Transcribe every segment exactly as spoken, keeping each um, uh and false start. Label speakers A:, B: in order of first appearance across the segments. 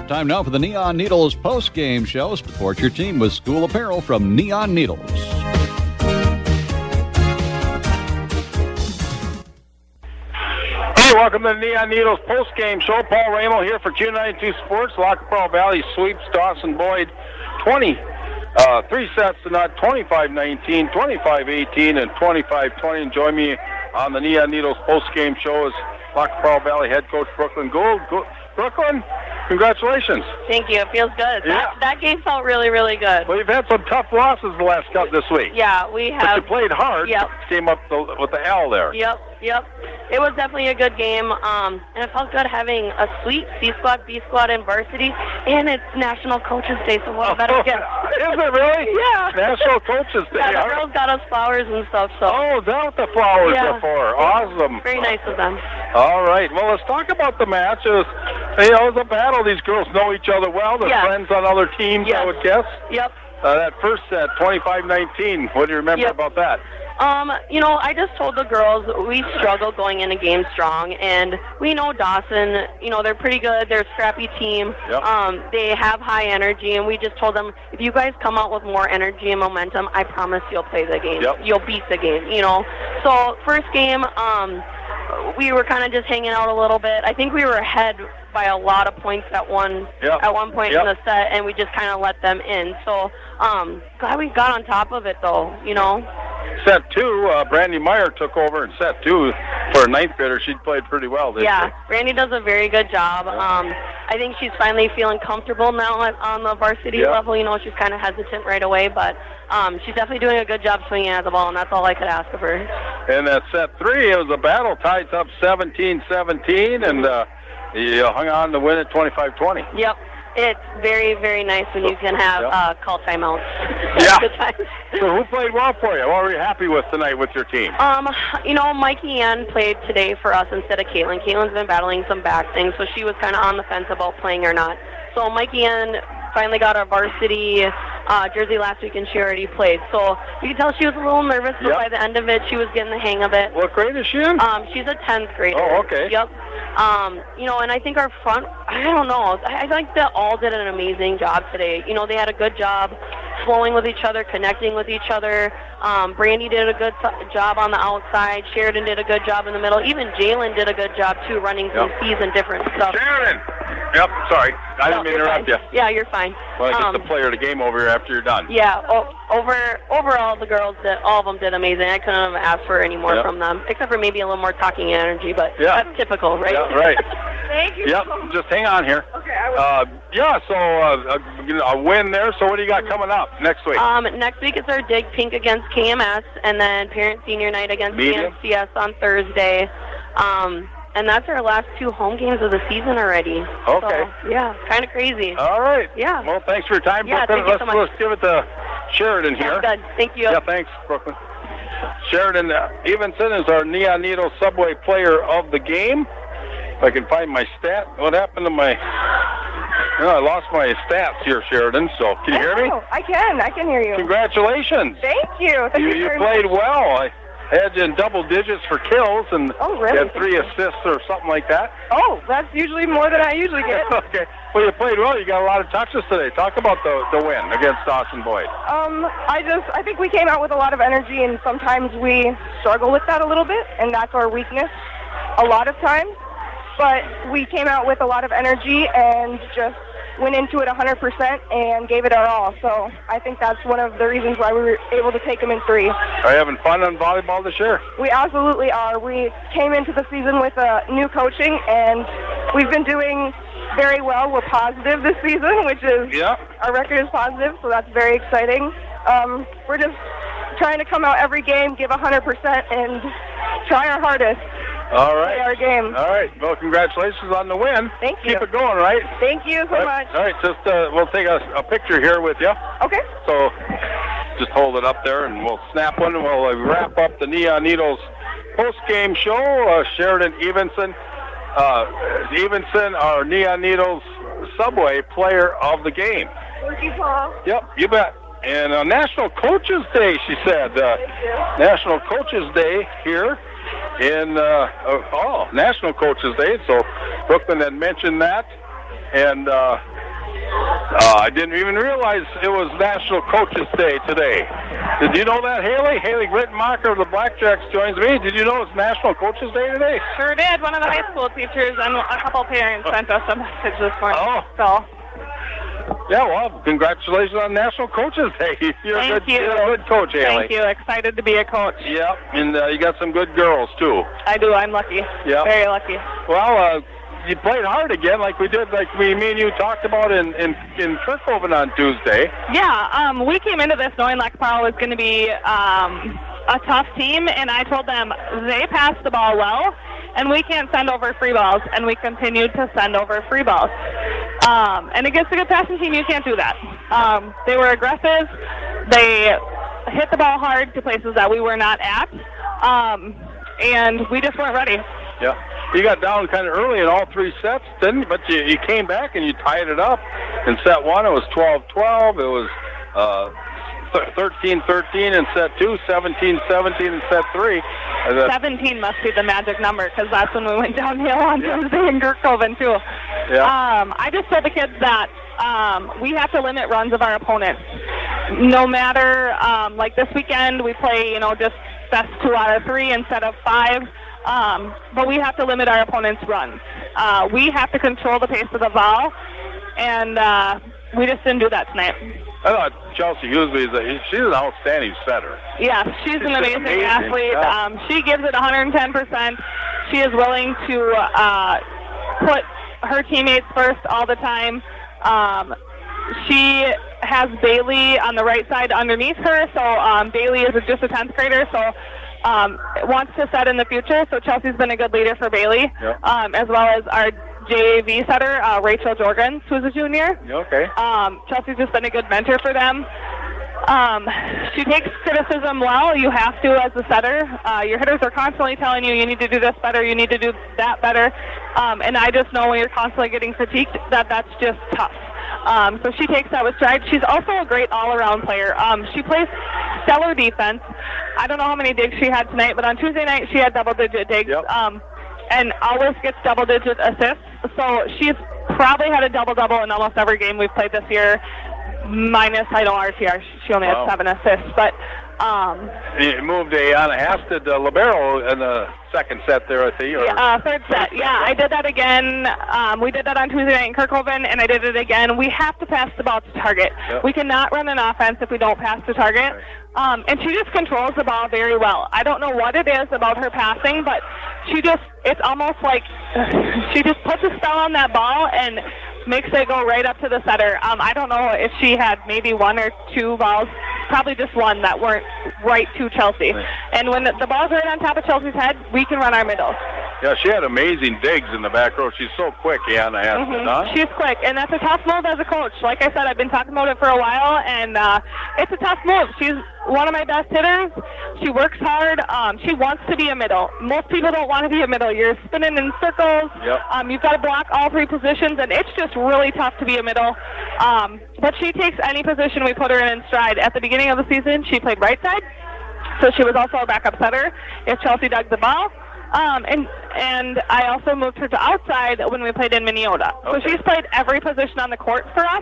A: Time now for the Neon Needles post-game show. Support your team with school apparel from Neon Needles.
B: Hey, welcome to the Neon Needles post-game show. Paul Ramo here for Q ninety-two Sports. Lac La Pearl Valley sweeps Dawson Boyd twenty. Uh, three sets to none, twenty-five nineteen, twenty-five eighteen, and twenty-five twenty. And join me on the Neon Needles post-game show is Lac La Pearl Valley head coach Brooklyn Gould. Go- Brooklyn, congratulations.
C: Thank you. It feels good.
B: Yeah.
C: That, that game felt really, really good.
B: Well, you've had some tough losses the last couple this week.
C: Yeah, we have.
B: But you played hard.
C: Yep.
B: Came up the, with the L there.
C: Yep, yep. It was definitely a good game, um, and it felt good having a sweet C squad, B squad, and varsity, and it's National Coaches Day, so what a better gift.
B: Is it really?
C: Yeah.
B: National Coaches Day.
C: Yeah, the girls got us flowers and stuff, so.
B: Oh, is that what the flowers
C: Yeah.
B: are for? Awesome.
C: Very nice of them.
B: All right. Well, let's talk about the match. It was, you know, it was a battle. These girls know each other well. They're
C: Yeah.
B: friends on other teams,
C: Yes.
B: I would guess.
C: Yep.
B: Uh, that first set, twenty-five nineteen. What do you remember
C: Yep.
B: about that?
C: Um, you know, I just told the girls we struggle going into game strong, and we know Dawson, you know, they're pretty good. They're a scrappy team.
B: Yep.
C: Um, they have high energy, and we just told them, if you guys come out with more energy and momentum, I promise you'll play the game.
B: Yep.
C: You'll beat the game, you know. So, first game, um, we were kind of just hanging out a little bit. I think we were ahead by a lot of points at one
B: Yep.
C: at one point
B: Yep.
C: in the set, and we just kind of let them in. So, um, glad we got on top of it, though, you know.
B: Set two, uh, Brandy Meyer took over in set two for a ninth grader. She played pretty well, didn't
C: Yeah,
B: she?
C: Brandy does a very good job. Um, I think she's finally feeling comfortable now at, on the varsity
B: Yeah.
C: level. You know, she's kind of hesitant right away, but um, she's definitely doing a good job swinging at the ball, and that's all I could ask of her.
B: And at set three, it was a battle. Tied up seventeen seventeen, and uh, you hung on to win it twenty-five twenty.
C: Yep. It's very, very nice when you can have
B: Yeah.
C: uh, call timeouts.
B: Yeah.
C: Good times.
B: So who played well for you? What were you happy with tonight with your team?
C: Um, you know, Mikey Ann played today for us instead of Caitlin. Caitlin's been battling some back things, so she was kind of on the fence about playing or not. So Mikey Ann finally got our varsity uh, jersey last week, and she already played. So you could tell she was a little nervous, but
B: Yep.
C: by the end of it, she was getting the hang of it.
B: What grade is she in?
C: Um, she's a tenth grader.
B: Oh, okay.
C: Yep. Um, you know, and I think our front, I don't know, I I think that all did an amazing job today. You know, they had a good job flowing with each other, connecting with each other. Um, Brandy did a good so- job on the outside. Sheridan did a good job in the middle. Even Jalen did a good job, too, running some
B: Yep.
C: C's and different stuff.
B: Sheridan! Yep, sorry. I
C: No,
B: didn't mean to
C: you're
B: interrupt
C: fine.
B: you.
C: Yeah, you're fine.
B: Well, I get
C: Um,
B: the player of the game over here after you're done.
C: Yeah, o- over overall, the girls, did, all of them did amazing. I couldn't have asked for any more
B: Yep.
C: from them, except for maybe a little more talking energy, but
B: Yeah.
C: that's typical, right?
B: Yeah, right.
C: Thank you.
B: Yep, just hang on here.
C: Okay, I will.
B: Uh, yeah, so uh, a, you know, a win there. So what do you got coming up next week?
C: Um, next week is our Dig Pink against K M S, and then Parent Senior Night against
B: Medium?
C: C N C S on Thursday. Um, and that's our last two home games of the season already.
B: Okay.
C: So, yeah, kind of crazy.
B: All right.
C: Yeah.
B: Well, thanks for your time,
C: Yeah,
B: Brooklyn.
C: thank you
B: let's,
C: so much.
B: let's give it to Sheridan here.
C: Good. Thank you.
B: Yeah, thanks, Brooklyn. Sheridan uh, Evenson is our Neon Needle Subway Player of the Game. If I can find my stat. What happened to my... No, I lost my stats here, Sheridan, so can you hear me?
D: Oh, I can. I can hear you.
B: Congratulations.
D: Thank you. Thank
B: You,
D: you
B: you
D: very
B: played
D: much.
B: well. I had you in double digits for kills, and
D: Oh, really?
B: you had three assists or something like that.
D: Oh, that's usually more than I usually get.
B: Okay. Well, you played well. You got a lot of touches today. Talk about the, the win against Dawson Boyd.
D: Um, I just, I think we came out with a lot of energy, and sometimes we struggle with that a little bit, and that's our weakness a lot of times. But we came out with a lot of energy and just went into it one hundred percent and gave it our all. So I think that's one of the reasons why we were able to take them in three.
B: Are you having fun on volleyball this year?
D: We absolutely are. We came into the season with a new coaching, and we've been doing very well. We're positive this season, which is
B: Yeah.
D: our record is positive, so that's very exciting. Um, we're just trying to come out every game, give one hundred percent, and try our hardest.
B: All
D: Play
B: right.
D: our game.
B: All right. Well, congratulations on the win.
D: Thank you.
B: Keep it going, right?
D: Thank you so
B: All
D: much.
B: right. All right. Just uh, we'll take a, a picture here with you.
D: Okay.
B: So just hold it up there, and we'll snap one, and we'll uh, wrap up the Neon Needles post-game show. Uh, Sheridan Evenson, uh, Evenson, our Neon Needles Subway Player of the Game.
D: Thank you, Paul.
B: Yep, you bet. And uh, National Coaches Day, she said. Uh, National Coaches Day here in, uh, oh, National Coaches Day. So Brooklyn had mentioned that. And uh, Uh, I didn't even realize it was National Coaches Day today. Did you know that, Haley? Haley Grittenmacher of the Blackjacks joins me. Did you know it's National Coaches Day today?
E: Sure did. One of the high school teachers and a couple parents sent us a message this morning.
B: Oh.
E: So.
B: Yeah, well, congratulations on National Coaches Day. You're
E: Thank
B: a good,
E: you.
B: You're a good coach, Haley.
E: Thank you. Excited to be a coach.
B: Yeah, and uh, you got some good girls, too.
E: I do. I'm lucky.
B: Yeah.
E: Very lucky.
B: Well, uh, you played hard again, like we did, like we, me and you talked about in in, in Kirkhoven on Tuesday.
E: Yeah, um, we came into this knowing Lac Pearl was going to be um, a tough team, and I told them they pass the ball well, and we can't send over free balls, and we continued to send over free balls. Um, and against a good passing team, you can't do that. Um, they were aggressive. They hit the ball hard to places that we were not at, um, and we just weren't ready.
B: Yeah. You got down kind of early in all three sets, didn't you? But you, you came back and you tied it up. In set one, it was twelve twelve. It was uh, thirteen thirteen in set two, seventeen seventeen in set three. Uh,
E: seventeen must be the magic number because that's when we went downhill on
B: yeah.
E: Tuesday in Kirkhoven, too.
B: Yeah.
E: Um, I just told the kids that um, we have to limit runs of our opponents. No matter, um, like this weekend, we play, you know, just best two out of three instead of five. Um, but we have to limit our opponent's runs. Uh, we have to control the pace of the ball, and uh, we just didn't do that tonight.
B: I thought Chelsea Hughesby is a, she's an outstanding setter.
E: Yeah, she's, she's an amazing, amazing athlete.
B: Yeah.
E: Um, she gives it one hundred ten percent. She is willing to uh, put her teammates first all the time. Um, she has Bailey on the right side underneath her, so um, Bailey is just a tenth grader, so um, wants to set in the future. So Chelsea's been a good leader for Bailey,
B: yep.
E: um, as well as our J V setter, uh, Rachel Jorgens, who's a junior.
B: Okay.
E: Um, Chelsea's just been a good mentor for them. Um, she takes criticism well. You have to as a setter. Uh, your hitters are constantly telling you, you need to do this better, you need to do that better. Um, and I just know when you're constantly getting critiqued that that's just tough. Um, so she takes that with stride. She's also a great all-around player. Um, she plays stellar defense. I don't know how many digs she had tonight, but on Tuesday night she had double-digit digs.
B: Yep.
E: Um, and always gets double-digit assists. So she's probably had a double-double in almost every game we've played this year, minus, I know, R T R. She only
B: wow.
E: had seven assists. But um,
B: you moved Ayana Hasted uh, libero in the second set there, I think. Or
E: yeah, uh, third set. Yeah, I did that again. Um, we did that on Tuesday night in Kirkhoven, and I did it again. We have to pass the ball to target.
B: Yep.
E: We cannot run an offense if we don't pass to target.
B: Right.
E: Um, and she just controls the ball very well. I don't know what it is about her passing, but she just, it's almost like she just puts a spell on that ball and makes it go right up to the setter. Um, I don't know if she had maybe one or two balls, probably just one, that weren't right to Chelsea.
B: Right.
E: And when the, the ball's right on top of Chelsea's head, we can run our middles.
B: Yeah, she had amazing digs in the back row. She's so quick, Ayana Hasted,
E: Mm-hmm.
B: huh?
E: She's quick, and that's a tough move as a coach. Like I said, I've been talking about it for a while, and uh, it's a tough move. She's one of my best hitters. She works hard. Um, she wants to be a middle. Most people don't want to be a middle. You're spinning in circles.
B: Yep.
E: Um, you've got to block all three positions, and it's just really tough to be a middle. Um, but she takes any position we put her in in stride. At the beginning of the season, she played right side, so she was also a backup setter if Chelsea dug the ball. Um, and and I also moved her to outside when we played in Minneota.
B: Okay.
E: So she's played every position on the court for us,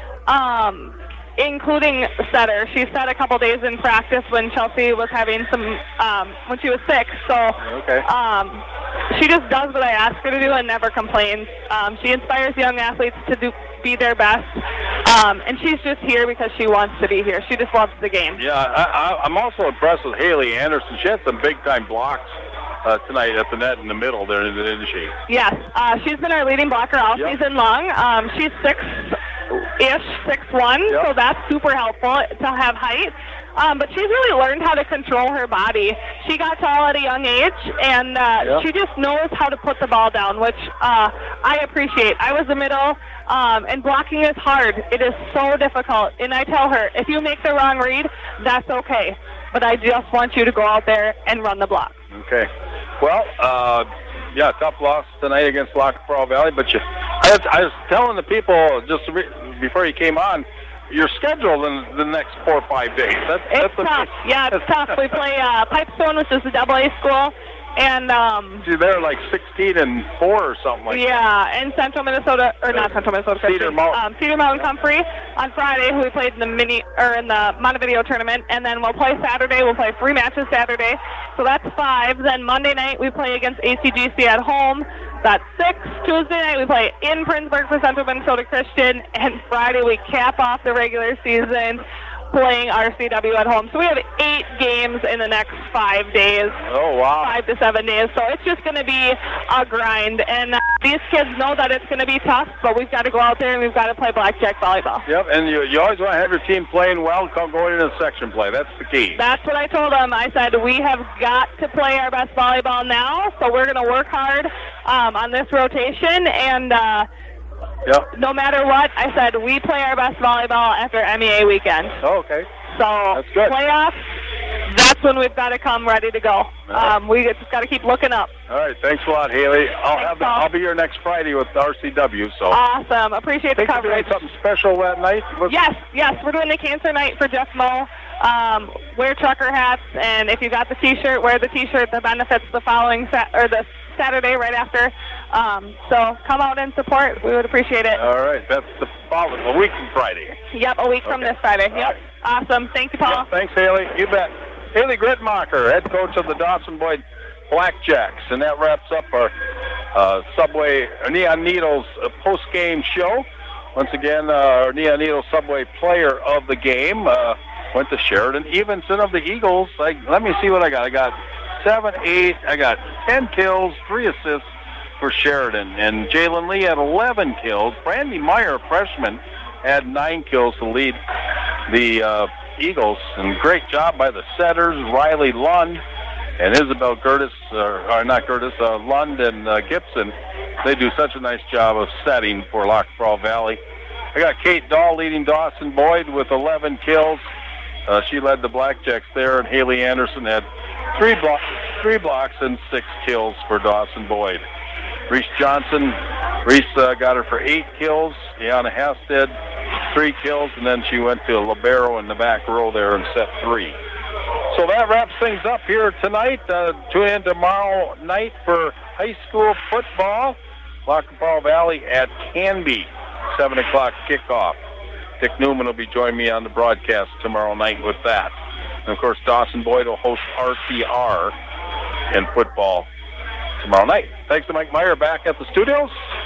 E: um, including setter. She set a couple days in practice when Chelsea was having some, um, when she was sick. So
B: Okay.
E: um, she just does what I ask her to do and never complains. Um, she inspires young athletes to do be their best. Um, and she's just here because she wants to be here. She just loves the game.
B: Yeah, I, I, I'm also impressed with Haley Anderson. She had some big-time blocks uh, tonight at the net in the middle there, didn't she?
E: Yes, uh, she's been our leading blocker all
B: Yep.
E: season long. Um, she's six-ish, six one,
B: Yep.
E: so that's super helpful to have height. Um, but she's really learned how to control her body. She got tall at a young age, and uh,
B: Yep.
E: she just knows how to put the ball down, which uh, I appreciate. I was the middle, um, and blocking is hard. It is so difficult. And I tell her, if you make the wrong read, that's okay. But I just want you to go out there and run the block.
B: Okay. Well, uh, yeah, tough loss tonight against Lac Pearl Valley. But you, I was, I was telling the people just re- before you came on, you're scheduled in the next four or five days. That's,
E: It's
B: that's
E: tough.
B: A,
E: yeah, it's tough. We play uh, Pipestone, which is a double A school, And um,
B: See, they're like sixteen and four or something like
E: yeah,
B: that.
E: and Central Minnesota, or not Central Minnesota,
B: Cedar
E: Christian,
B: Mountain.
E: um, Cedar Mountain Comfrey on Friday, who we played in the mini or in the Montevideo tournament, and then we'll play Saturday. We'll play three matches Saturday, so that's five. Then Monday night we play against A C G C at home. That's six. Tuesday night we play in Princeburg for Central Minnesota Christian, and Friday we cap off the regular season playing R C W at home. So we have eight games in the next five days.
B: Oh, wow.
E: Five to seven days. So it's just going to be a grind. And uh, these kids know that it's going to be tough, but we've got to go out there and we've got to play blackjack volleyball.
B: Yep, and you, you always want to have your team playing well, come going into section play. That's the key.
E: That's what I told them. I said, we have got to play our best volleyball now, so we're going to work hard um, on this rotation. And uh,
B: Yep.
E: no matter what, I said, we play our best volleyball after M E A weekend.
B: Oh, okay.
E: So
B: That's good.
E: playoffs, that's when we've got to come ready to go.
B: right.
E: Um, we just got to keep looking up.
B: All right, thanks a lot, Haley. I'll
E: Thanks,
B: have the,
E: Paul.
B: I'll be here next Friday with R C W. So
E: Awesome. Appreciate the
B: think you're doing
E: coverage.
B: something special that night? What's-
E: Yes, yes, we're doing the cancer night for Jeff Moe. Um, wear trucker hats, and if you got the T-shirt, wear the T-shirt. The benefits the following sat or the Saturday right after. Um, so come out and support. We would appreciate it.
B: All right, that's the following a week from Friday.
E: Yep, a week from
B: Okay.
E: this Friday.
B: All
E: Yep.
B: right.
E: Awesome. Thank you, Paul.
B: Yeah, thanks, Haley. You bet. Haley Gritmacher, head coach of the Dawson Boyd Blackjacks, and that wraps up our uh, Subway uh, Neon Needles uh, post-game show. Once again, uh, our Neon Needles Subway player of the game uh, went to Sheridan Evenson of the Eagles. Like, let me see what I got. I got seven, eight. I got ten kills, three assists for Sheridan, and Jalen Lee had eleven kills. Brandy Meyer, freshman, had nine kills to lead the uh, Eagles, and great job by the setters, Riley Lund and Isabel Gertis, or, or not Gertis, uh, Lund and uh, Gibson. They do such a nice job of setting for Lac La Croix Valley. I got Kate Dahl leading Dawson Boyd with eleven kills. Uh, she led the Blackjacks there, and Haley Anderson had three, blo- three blocks and six kills for Dawson Boyd. Reese Johnson, Reese uh, got her for eight kills. Deanna Hasted, three kills, and then she went to Libero in the back row there and set three. So that wraps things up here tonight. Uh, tune in tomorrow night for high school football. Lac La Croix Valley at Canby, seven o'clock kickoff. Dick Newman will be joining me on the broadcast tomorrow night with that. And, of course, Dawson Boyd will host R C R in football tomorrow night. Thanks to Mike Meyer back at the studios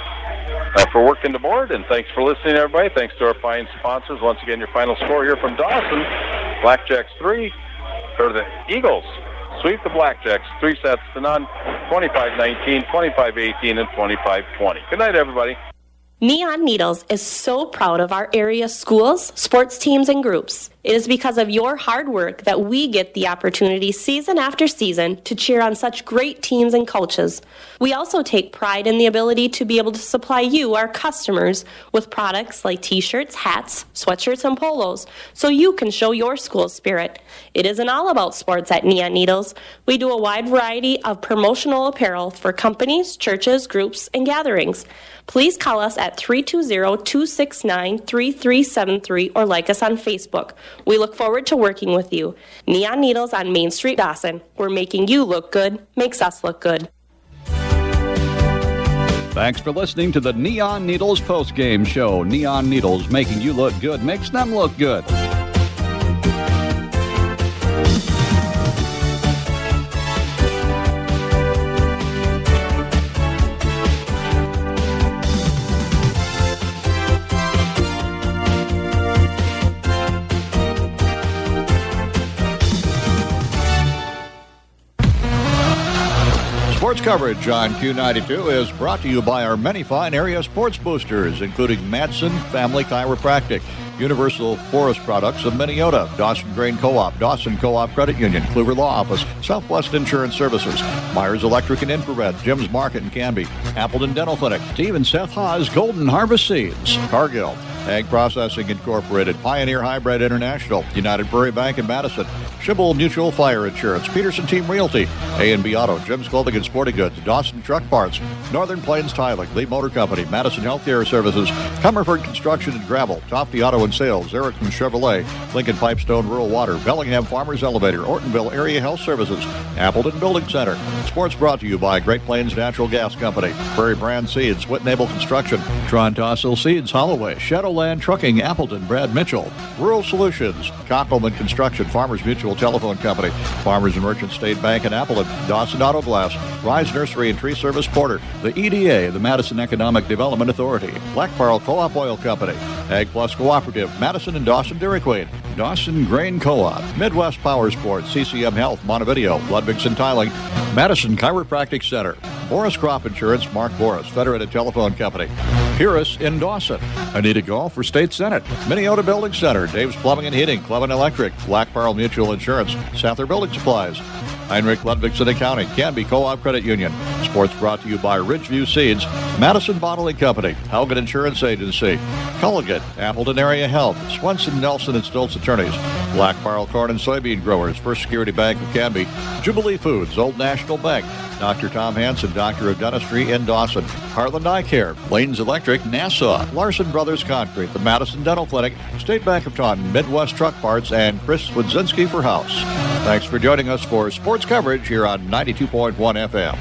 B: uh, for working the board, and thanks for listening, everybody. Thanks to our fine sponsors. Once again, your final score here from Dawson, Blackjacks three, or the Eagles sweep the Blackjacks three sets to none, twenty-five nineteen, twenty-five eighteen, and twenty-five twenty. Good night, everybody.
F: Neon Needles is so proud of our area schools, sports teams, and groups. It is because of your hard work that we get the opportunity season after season to cheer on such great teams and coaches. We also take pride in the ability to be able to supply you, our customers, with products like t-shirts, hats, sweatshirts, and polos, so you can show your school's spirit. It isn't all about sports at Neon Needles. We do a wide variety of promotional apparel for companies, churches, groups, and gatherings. Please call us at three two zero, two six nine, three three seven three or like us on Facebook. We look forward to working with you. Neon Needles on Main Street, Dawson. We're making you look good, makes us look good.
A: Thanks for listening to the Neon Needles postgame show. Neon Needles, making you look good, makes them look good. Sports coverage on Q ninety-two is brought to you by our many fine area sports boosters, including Madsen Family Chiropractic, Universal Forest Products of Minneota, Dawson Grain Co-op, Dawson Co-op Credit Union, Kluver Law Office, Southwest Insurance Services, Myers Electric and Infrared, Jim's Market in Canby, Appleton Dental Clinic, Steve and Seth Haas Golden Harvest Seeds, Cargill, Ag Processing Incorporated, Pioneer Hybrid International, United Prairie Bank in Madison, Schibble Mutual Fire Insurance, Peterson Team Realty, A and B Auto, Jim's Clothing and Sporting Goods, Dawson Truck Parts, Northern Plains Tiling, Lee Motor Company, Madison Healthcare Services, Comerford Construction and Gravel, Tofty Auto and Sales, Erickson Chevrolet, Lincoln Pipestone Rural Water, Bellingham Farmers Elevator, Ortonville Area Health Services, Appleton Building Center. Sports brought to you by Great Plains Natural Gas Company, Prairie Brand Seeds, Whitnable Construction, Tron Tossil Seeds, Holloway, Shadowland Trucking, Appleton, Brad Mitchell, Rural Solutions, Cockelman Construction, Farmers Mutual Telephone Company, Farmers and Merchant State Bank in Appleton, Dawson Auto Glass, Rise Nursery and Tree Service Porter, the E D A, the Madison Economic Development Authority, Black Pearl Co-op Oil Company, Ag Plus Cooperative, Madison and Dawson Dairy Queen, Dawson Grain Co-op, Midwest Power Sports, C C M Health, Montevideo, Ludwigson Tiling, Madison Chiropractic Center, Boris Crop Insurance, Mark Boris, Federated Telephone Company, Purus in Dawson, Anita Golf for State Senate, Minneota Building Center, Dave's Plumbing and Heating, Clevin Electric, Black Pearl Mutual Insurance, Sather Building Supplies, Heinrich Ludwigson Accounting, Canby Co-op Credit Union. Sports brought to you by Ridgeview Seeds, Madison Bottling Company, Haugen Insurance Agency, Culligan, Appleton Area Health, Swenson, Nelson and Stoltz Attorneys, Black Pearl Corn and Soybean Growers, First Security Bank of Canby, Jubilee Foods, Old National Bank, Doctor Tom Hansen, Doctor of Dentistry in Dawson, Heartland Eye Care, Lanes Electric, Nassau, Larson Brothers Concrete, the Madison Dental Clinic, State Bank of Taunton, Midwest Truck Parts, and Chris Wadzinski for House. Thanks for joining us for sports coverage here on ninety-two point one F M.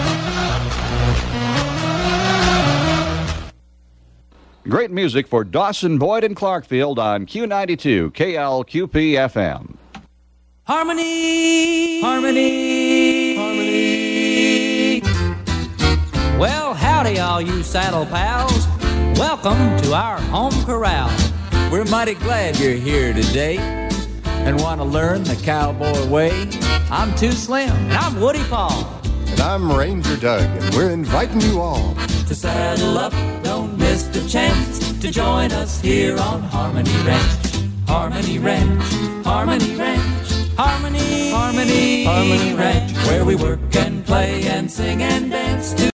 A: Great music for Dawson, Boyd, and Clarkfield on Q ninety-two, K L Q P F M.
G: Harmony, harmony, harmony. Well, howdy, all you saddle pals. Welcome to our home corral. We're mighty glad you're here today and want to learn the cowboy way. I'm Too Slim, and I'm Woody Paul.
H: And I'm Ranger Doug, and we're inviting you all
G: to saddle up, don't miss the chance to join us here on Harmony Ranch. Harmony Ranch, Harmony Ranch, Harmony, Harmony, Harmony Ranch, where we work and play and sing and dance to